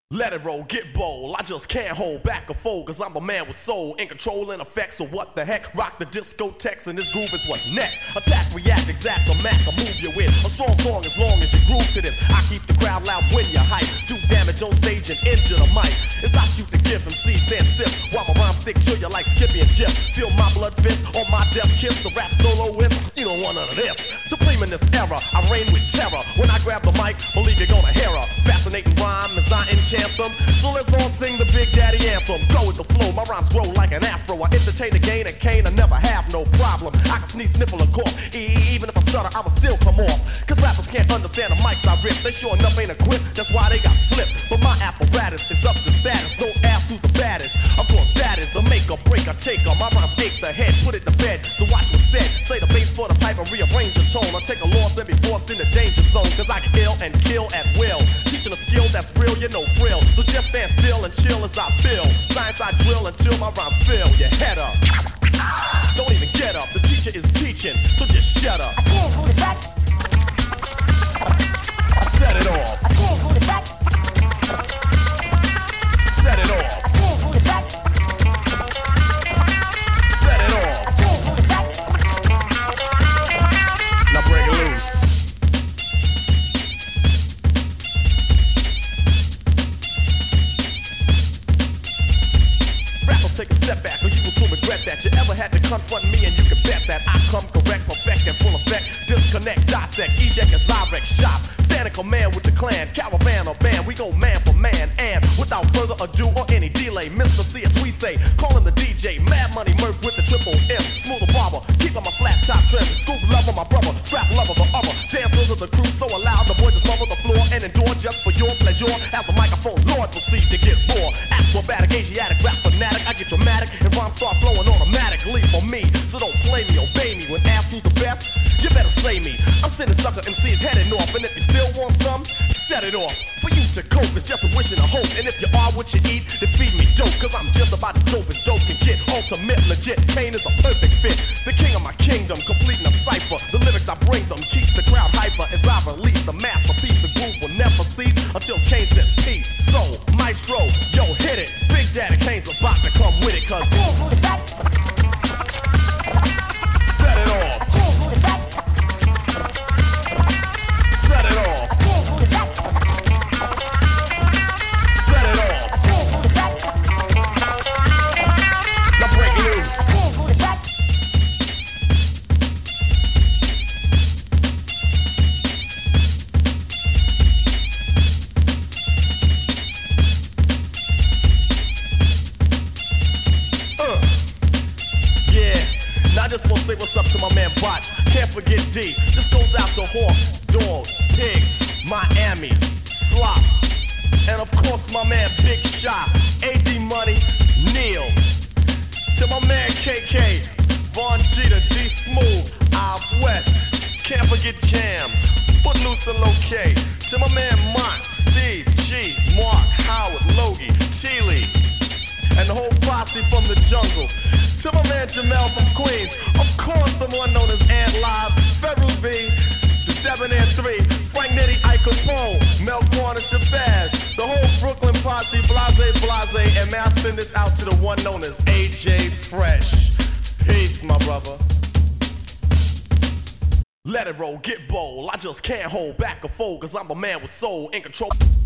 Let it roll, get bold. I just can't hold back or fold, cause I'm the man with soul, in control and effects. So what the heck? Rock the discotheques and this groove is what's next. Attack, react, exact, or mac, or move you in. A strong song as long as you groove to this. I keep the crowd loud when you hype. Do damage on stage and injure the mic. As I shoot the gift, MC stand stiff while my rhymes stick to you like Skippy and Jeff. Feel my blood fist on my death kiss. The rap soloist, you don't want none of this. Supreme in this era, I reign with terror. When I grab the mic, believe you're gonna hear her. Fascinating rhyme as I enchant them. So let's all sing the Big Daddy anthem. Go with the flow, my rhymes grow like an afro. I entertain the gain and cane, I never have no problem. I can sneeze, sniffle, or cough. Even if I stutter, I will still come off. Cause rappers can't understand the mics I rip. They sure enough ain't equipped, that's why they got flipped. But my apparatus is up to status. Don't ask who's the baddest. Of course that is the make or break or taker. My rhymes ache the head, put it to bed. So watch what's said. Say the bass for the pipe and rearrange the tone. I take a loss and be forced in the danger zone. Cause I can ill and kill at will. Teaching a skill that's real, you know frill. So just stand still and chill as I feel. Science I drill until my rhymes fill your head up. Don't even get up, the teacher is teaching, so just shut up. I can't hold it back. Set it off. I can't hold it back. Set it off. I can't hold it back. Set it off. I can't hold it back. Now break it loose. Take a step back or you will soon regret that you ever had to confront me, and you can bet that I come correct, perfect, and full effect. Disconnect, dissect, eject as I wreck shop. Stand in command with the clan, caravan or band. We go man for man, and without further ado or any delay, Mr. C as we say, call him the DJ. Mad Money Murph with the triple M. Smooth barber, keep on my flat top trim. Scoop lover, my brother, strap lover, the other. Dancers of the crew so loud, the boys just smother the floor and endure just for your pleasure. As the microphone, Lord proceed to get raw. Acrobatic, Asiatic, rap fanatic, I get dramatic, and rhymes start flowing automatically for me. So don't play me, obey me. When asked who's the best, you better say me. I'm sending sucker MCs heading off, and if you still want some, set it off. For you to cope, it's just a wish and a hope. And if you are what you eat, then feed me dope. Cause I'm just about as dope as dope can get. Ultimate, legit, pain is a perfect fit. The king of my kingdom, completing a cipher. The lyrics I bring them keeps the crowd hyper. As I release the masterpiece, the groove will never cease until Kane says peace. So, maestro, yo, hit it. Big Daddy Kane's about to come with it, cause I can't hold it back. set it off. I can't hold it back. Set it off. I can't hold it back. Set it off. I can't hold it back. Now break it loose. I can't hold it back. Yeah, now I just wanna say what's up to my man Botch. Can't forget D. This goes out to Hawk, Dog, Pig, Miami, Slop, and of course my man Big Shot, AD Money, Neil. To my man KK, Von Jeter, D Smooth, Out West. Can't forget Jam, Footloose and Low-K. To my man Mont, Steve, G, Mark, Howard, Logie, Chile, and the whole posse from the jungle. To my man Jamel from Queens, of course the one known as Ant Live, Ferru B, the Debonair 3, Frank Nitty, Ike Capone, Mel Corner, Shabazz, the whole Brooklyn posse, Blase, and may I send this out to the one known as AJ Fresh. Peace, my brother. Let it roll, get bold. I just can't hold back or fold, cause I'm the man with soul, in control.